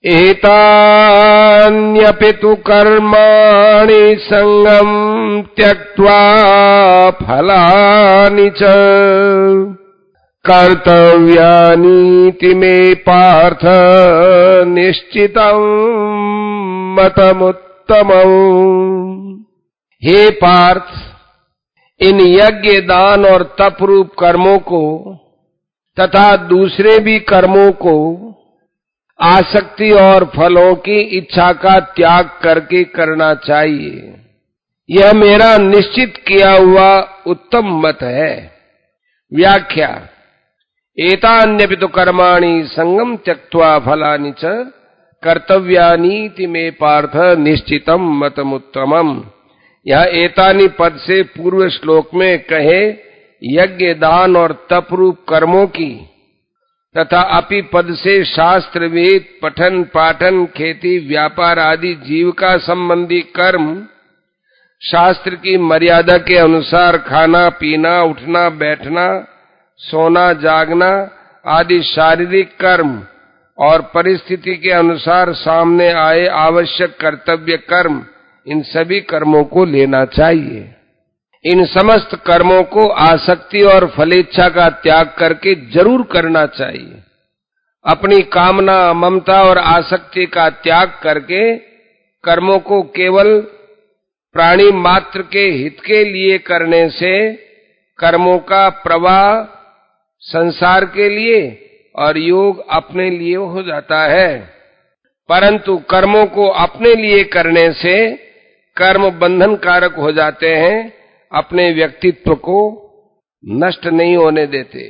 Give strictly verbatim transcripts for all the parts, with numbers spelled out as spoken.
एतान्यपि तु कर्माणि संगं त्यक्त्वा फलानि च कर्तव्यानीति मे पार्थ निश्चितं मतमुत्तमम्। हे पार्थ, इन यज्ञ, दान और तप रूप कर्मों को तथा दूसरे भी कर्मों को आसक्ति और फलों की इच्छा का त्याग करके करना चाहिए। यह मेरा निश्चित किया हुआ उत्तम मत है। व्याख्या। एतान्यपि तु कर्माणि संगम त्यक्त्वा फलानि च कर्तव्यानीति मे पार्थ निश्चितम मतमुत्तमम्। यह एतानि पद से पूर्व श्लोक में कहे यज्ञ, दान और तप रूप कर्मों की तथा अपि पद से शास्त्र, वेद, पठन पाठन, खेती, व्यापार आदि जीविका संबंधी कर्म, शास्त्र की मर्यादा के अनुसार खाना पीना, उठना बैठना, सोना जागना आदि शारीरिक कर्म और परिस्थिति के अनुसार सामने आए आवश्यक कर्तव्य कर्म, इन सभी कर्मों को लेना चाहिए। इन समस्त कर्मों को आसक्ति और फलेच्छा का त्याग करके जरूर करना चाहिए। अपनी कामना, ममता और आसक्ति का त्याग करके कर्मों को केवल प्राणी मात्र के हित के लिए करने से कर्मों का प्रवाह संसार के लिए और योग अपने लिए हो जाता है, परंतु कर्मों को अपने लिए करने से कर्म बंधन कारक हो जाते हैं, अपने व्यक्तित्व को नष्ट नहीं होने देते।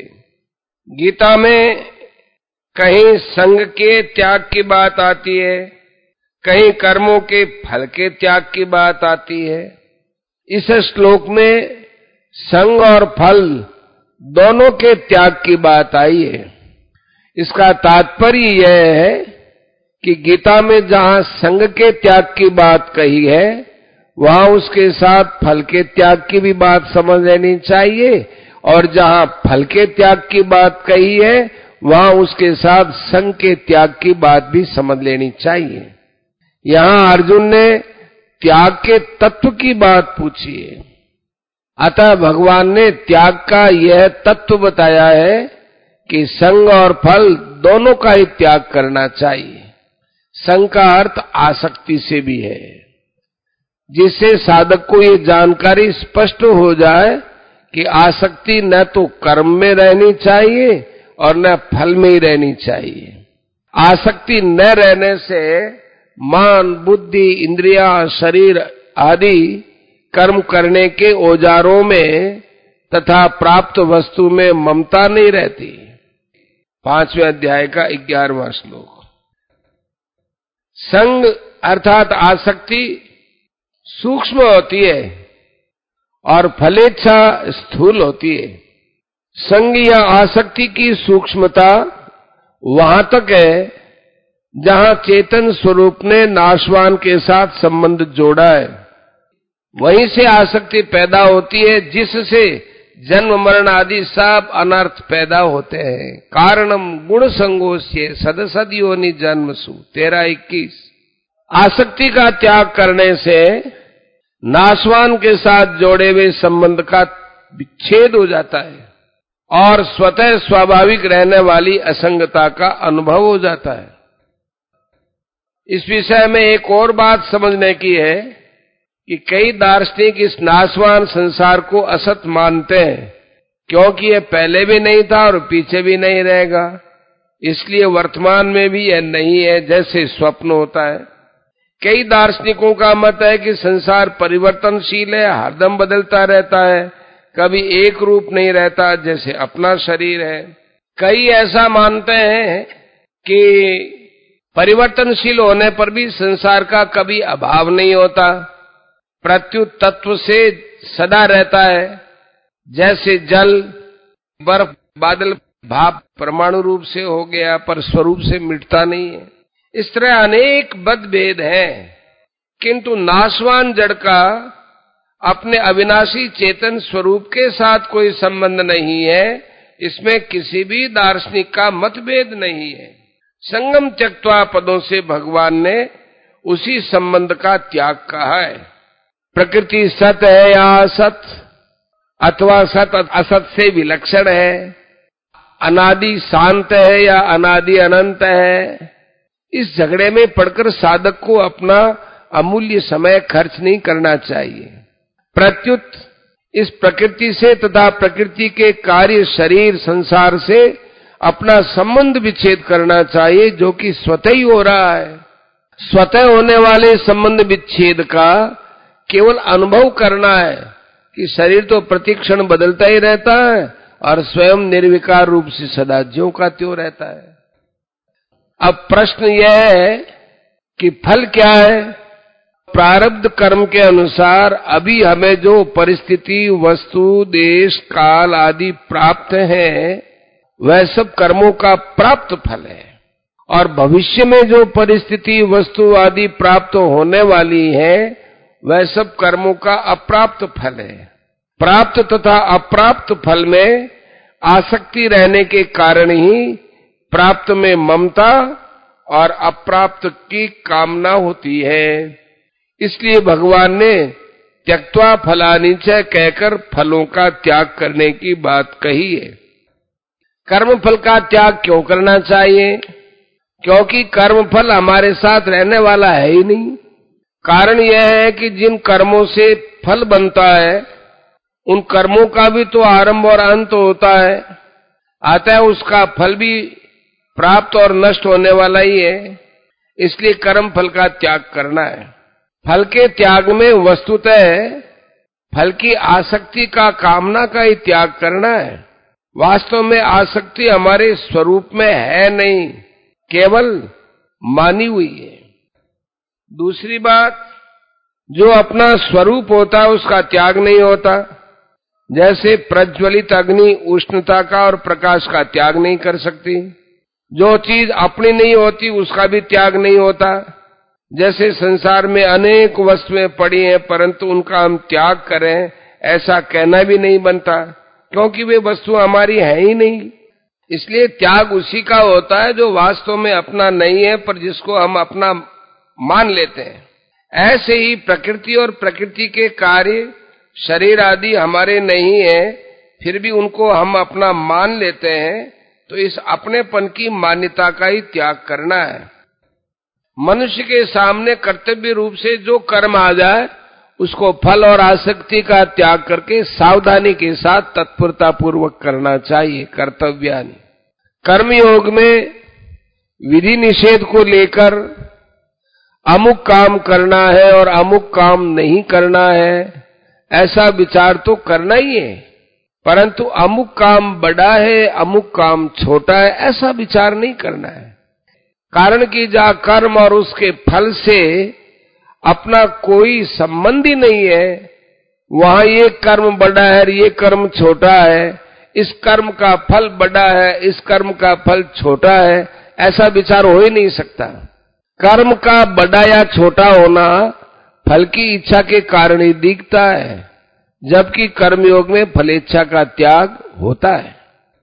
गीता में कहीं संग के त्याग की बात आती है, कहीं कर्मों के फल के त्याग की बात आती है। इस श्लोक में संग और फल दोनों के त्याग की बात आई है। इसका तात्पर्य यह है कि गीता में जहां संग के त्याग की बात कही है, वहां उसके साथ फल के त्याग की भी बात समझ लेनी चाहिए, और जहां फल के त्याग की बात कही है, वहां उसके साथ संग के त्याग की बात भी समझ लेनी चाहिए। यहां अर्जुन ने त्याग के तत्व की बात पूछी है, अतः भगवान ने त्याग का यह तत्व बताया है कि संग और फल दोनों का ही त्याग करना चाहिए। संग का अर्थ आसक्ति से भी है, जिससे साधक को ये जानकारी स्पष्ट हो जाए कि आसक्ति न तो कर्म में रहनी चाहिए और न फल में ही रहनी चाहिए। आसक्ति न रहने से मन, बुद्धि, इंद्रियां, शरीर आदि कर्म करने के औजारों में तथा प्राप्त वस्तु में ममता नहीं रहती। पांचवें अध्याय का ग्यारहवां श्लोक। संग अर्थात आसक्ति सूक्ष्म होती है और फलेच्छा स्थूल होती है। संग या आसक्ति की सूक्ष्मता वहां तक है जहां चेतन स्वरूप ने नाशवान के साथ संबंध जोड़ा है, वहीं से आसक्ति पैदा होती है, जिससे जन्म मरण आदि सब अनर्थ पैदा होते हैं। कारणम गुण संगोष्य सदसद योनि जन्मसु तेरह इक्कीस। आसक्ति का त्याग करने से नाशवान के साथ जोड़े हुए संबंध का विच्छेद हो जाता है और स्वतः स्वाभाविक रहने वाली असंगता का अनुभव हो जाता है। इस विषय में एक और बात समझने की है कि कई दार्शनिक इस नाशवान संसार को असत मानते हैं, क्योंकि यह पहले भी नहीं था और पीछे भी नहीं रहेगा, इसलिए वर्तमान में भी यह नहीं है, जैसे स्वप्न होता है। कई दार्शनिकों का मत है कि संसार परिवर्तनशील है, हरदम बदलता रहता है, कभी एक रूप नहीं रहता, जैसे अपना शरीर है। कई ऐसा मानते हैं कि परिवर्तनशील होने पर भी संसार का कभी अभाव नहीं होता, प्रत्युत तत्व से सदा रहता है, जैसे जल, बर्फ, बादल, भाप परमाणु रूप से हो गया पर स्वरूप से मिटता नहीं है। इस तरह अनेक मतभेद हैं, किंतु नाशवान जड़ का अपने अविनाशी चेतन स्वरूप के साथ कोई संबंध नहीं है, इसमें किसी भी दार्शनिक का मतभेद नहीं है। संगम त्यक्त्वा पदों से भगवान ने उसी संबंध का त्याग कहा है। प्रकृति सत है या असत, अथवा सत असत से विलक्षण है, अनादि शांत है या अनादि अनंत है, इस झगड़े में पड़कर साधक को अपना अमूल्य समय खर्च नहीं करना चाहिए। प्रत्युत इस प्रकृति से तथा प्रकृति के कार्य शरीर संसार से अपना संबंध विच्छेद करना चाहिए, जो कि स्वतः ही हो रहा है। स्वतः होने वाले संबंध विच्छेद का केवल अनुभव करना है कि शरीर तो प्रतिक्षण बदलता ही रहता है और स्वयं निर्विकार रूप से सदा ज्यों का त्यों रहता है। अब प्रश्न यह है कि फल क्या है? प्रारब्ध कर्म के अनुसार अभी हमें जो परिस्थिति, वस्तु, देश, काल आदि प्राप्त है, वह सब कर्मों का प्राप्त फल है। और भविष्य में जो परिस्थिति, वस्तु आदि प्राप्त होने वाली है, वह सब कर्मों का अप्राप्त फल है। प्राप्त तथा अप्राप्त फल में आसक्ति रहने के कारण ही प्राप्त में ममता और अप्राप्त की कामना होती है। इसलिए भगवान ने त्यक्त्वा फलानि च कहकर फलों का त्याग करने की बात कही है। कर्म फल का त्याग क्यों करना चाहिए? क्योंकि कर्म फल हमारे साथ रहने वाला है ही नहीं। कारण यह है कि जिन कर्मों से फल बनता है, उन कर्मों का भी तो आरंभ और अंत होता है, आता है उसका फल भी प्राप्त और नष्ट होने वाला ही है। इसलिए कर्म फल का त्याग करना है। फल के त्याग में वस्तुतः फल की आसक्ति का, कामना का ही त्याग करना है। वास्तव में आसक्ति हमारे स्वरूप में है नहीं, केवल मानी हुई है। दूसरी बात, जो अपना स्वरूप होता है उसका त्याग नहीं होता। जैसे प्रज्वलित अग्नि उष्णता का और प्रकाश का त्याग नहीं कर सकती, जो चीज अपनी नहीं होती उसका भी त्याग नहीं होता। जैसे संसार में अनेक वस्तुएं पड़ी हैं, परंतु उनका हम त्याग करें ऐसा कहना भी नहीं बनता, क्योंकि वे वस्तु हमारी है ही नहीं। इसलिए त्याग उसी का होता है जो वास्तव में अपना नहीं है, पर जिसको हम अपना मान लेते हैं। ऐसे ही प्रकृति और प्रकृति के कार्य, शरीर आदि हमारे नहीं है, फिर भी उनको हम अपना मान लेते हैं, तो इस अपनेपन की मान्यता का ही त्याग करना है। मनुष्य के सामने कर्तव्य रूप से जो कर्म आ जाए, उसको फल और आसक्ति का त्याग करके सावधानी के साथ तत्परता पूर्वक करना चाहिए। कर्तव्यानि कर्मयोग में विधि निषेध को लेकर अमुक काम करना है और अमुक काम नहीं करना है, ऐसा विचार तो करना ही है, परंतु अमुक काम बड़ा है, अमुक काम छोटा है, ऐसा विचार नहीं करना है। कारण कि जहां कर्म और उसके फल से अपना कोई संबंध ही नहीं है, वहां ये कर्म बड़ा है और ये कर्म छोटा है, इस कर्म का फल बड़ा है, इस कर्म का फल छोटा है, ऐसा विचार हो ही नहीं सकता। कर्म का बड़ा या छोटा होना फल की इच्छा के कारण ही दिखता है, जबकि कर्मयोग में फलेच्छा का त्याग होता है।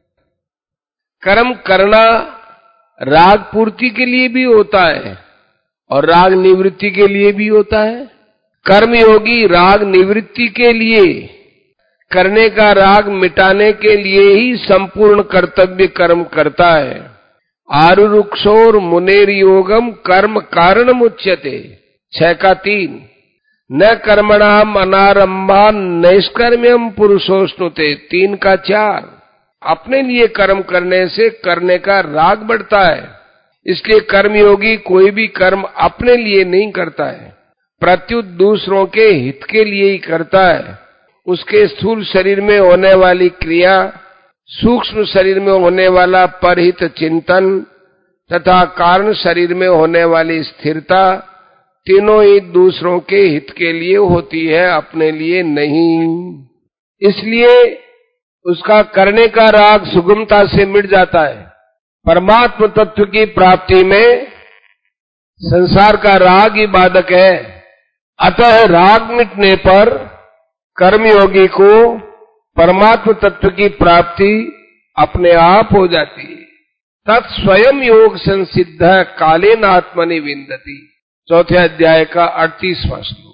कर्म करना राग पूर्ति के लिए भी होता है और राग निवृत्ति के लिए भी होता है। कर्मयोगी राग निवृत्ति के लिए, करने का राग मिटाने के लिए ही संपूर्ण कर्तव्य कर्म करता है। आरुरुक्षोर मुनेर योगम कर्म कारणम उच्यते, छह का तीन। न कर्मणाम अनारंभा नैष्कर्म्यम पुरुषोष्णुते, तीन का चार। अपने लिए कर्म करने से करने का राग बढ़ता है, इसलिए कर्मयोगी कोई भी कर्म अपने लिए नहीं करता है, प्रत्युत दूसरों के हित के लिए ही करता है। उसके स्थूल शरीर में होने वाली क्रिया, सूक्ष्म शरीर में होने वाला परहित चिंतन तथा कारण शरीर में होने वाली स्थिरता, तीनों ही दूसरों के हित के लिए होती है, अपने लिए नहीं। इसलिए उसका करने का राग सुगमता से मिट जाता है। परमात्म तत्व की प्राप्ति में संसार का राग ही बाधक है। अतः राग मिटने पर कर्मयोगी को परमात्म तत्व की प्राप्ति अपने आप हो जाती है। तत्स्वयं योग संसिद्ध कालेन आत्मनि विन्दति। चौथे अध्याय का अड़तीसवां श्लोक।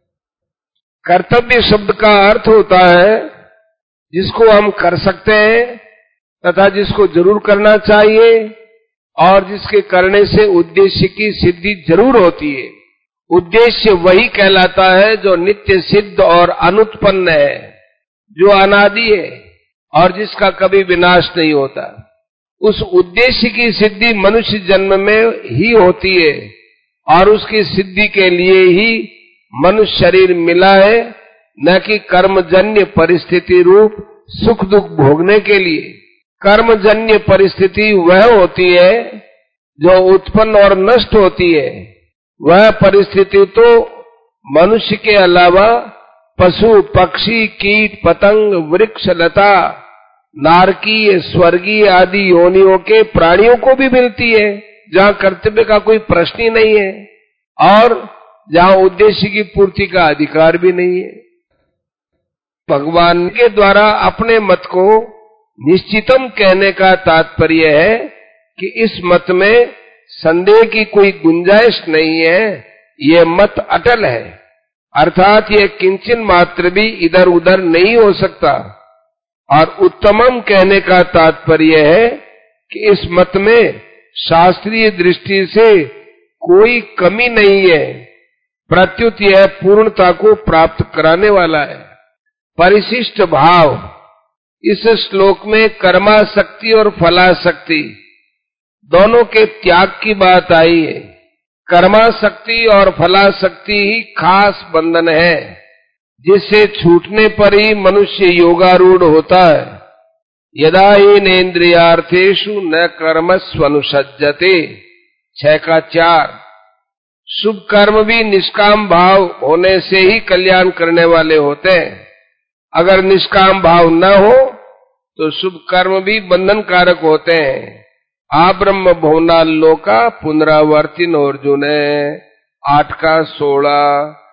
कर्तव्य शब्द का अर्थ होता है जिसको हम कर सकते हैं तथा जिसको जरूर करना चाहिए और जिसके करने से उद्देश्य की सिद्धि जरूर होती है। उद्देश्य वही कहलाता है जो नित्य सिद्ध और अनुत्पन्न है, जो अनादि है और जिसका कभी विनाश नहीं होता। उस उद्देश्य की सिद्धि मनुष्य जन्म में ही होती है और उसकी सिद्धि के लिए ही मनुष्य शरीर मिला है, न कि कर्मजन्य परिस्थिति रूप सुख दुख भोगने के लिए। कर्मजन्य परिस्थिति वह होती है जो उत्पन्न और नष्ट होती है। वह परिस्थिति तो मनुष्य के अलावा पशु पक्षी कीट पतंग वृक्ष लता नारकीय स्वर्गीय आदि योनियों के प्राणियों को भी मिलती है, जहां कर्तव्य का कोई प्रश्न ही नहीं है और जहां उद्देश्य की पूर्ति का अधिकार भी नहीं है। भगवान के द्वारा अपने मत को निश्चितम कहने का तात्पर्य है कि इस मत में संदेह की कोई गुंजाइश नहीं है, ये मत अटल है, अर्थात ये किंचन मात्र भी इधर उधर नहीं हो सकता। और उत्तमम कहने का तात्पर्य है कि इस मत में शास्त्रीय दृष्टि से कोई कमी नहीं है, प्रत्युत यह पूर्णता को प्राप्त कराने वाला है। परिशिष्ट भाव। इस श्लोक में कर्मासक्ति और फलासक्ति दोनों के त्याग की बात आई है। कर्मासक्ति और फलासक्ति ही खास बंधन है, जिससे छूटने पर ही मनुष्य योगारूढ़ होता है। यदा हीनेन्द्रियार्थेषु न कर्मस्वनुसज्जते। छह का चार। शुभ कर्म भी निष्काम भाव होने से ही कल्याण करने वाले होते हैं। अगर निष्काम भाव न हो तो शुभ कर्म भी बंधन कारक होते हैं। आब्रह्म भुवनाल्लोका पुनरावर्तिनो अर्जुन। आठ का सोलह।